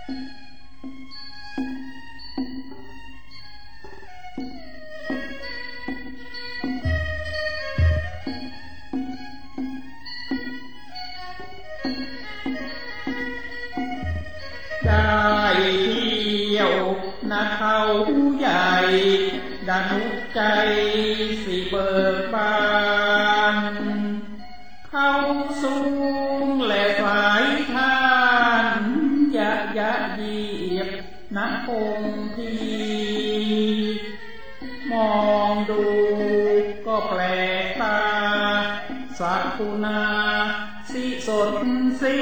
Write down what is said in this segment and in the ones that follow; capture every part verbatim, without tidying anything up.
ได้เที่ยวนาเขาใหญ่ดันุใจสิเบิกบานเขาสูงและสายทานยะยะเหยียบณพงพีมองดูก็แปลกตาสักุณาสิสดสี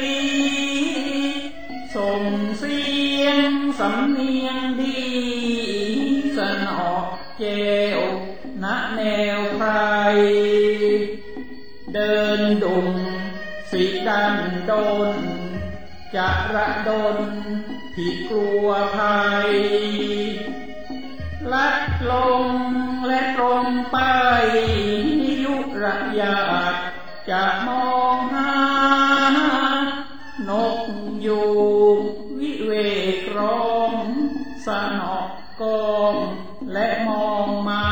ส่งเสียงสำเนียงดีสนอเจวณแนวไพรเดินดุงสิดันดนจะระดนที่กลัวภัยลัดลงและตรงไปยุระยาดจะมองหานกยูงวิเวกร้องสนอกกองและมองมา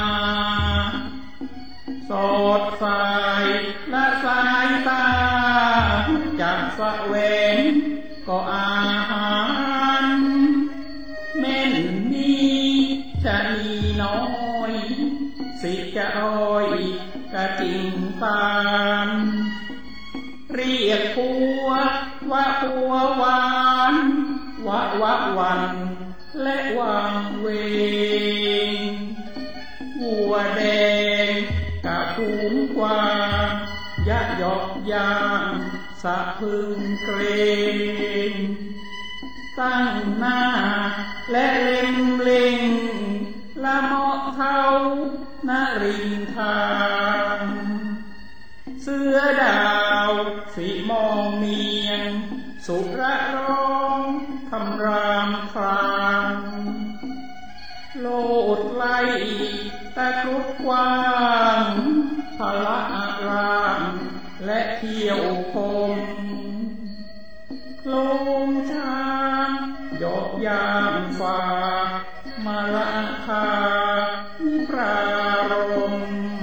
สอดสายและสายตาจับสะแหวงก็อาหารเม่นมีชะนีน้อยสิจะอ้อยกะจิงปานเรียกผัวว่าผัวหวานวะวะวันและวางเวงวัวแดงกะฝูงกวางยะยอกยางสะพึงเกรงตั้งหน้าและเล็งเล็งละเหมาะเขานรินทางเสือดาวสีมองเมียงสุระร้องคำรามครางโลดไล่ตะครุบกว้างพละอารามและเที่ยวคมโคลงช้างยกยามฟ้ามาละคาปรารม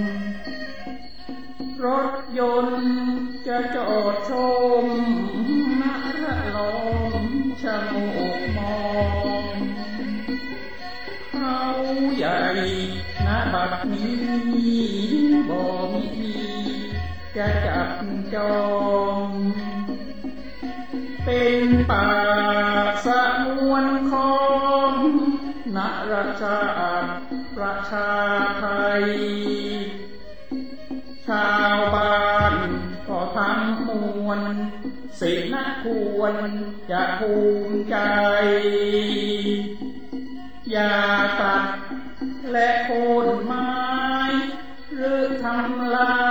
รถยนต์จะจอดชมนระลมชะโงกมองเขาใหญ่ณบัดนี้บ่มีจะจับจองเป็นป่าสะมวนของนราชาประชาไทยชาวบ้านก็ทั้งมวลสินะควรจะภูมิใจอย่าตัดและโค่นไม้หรือทำลา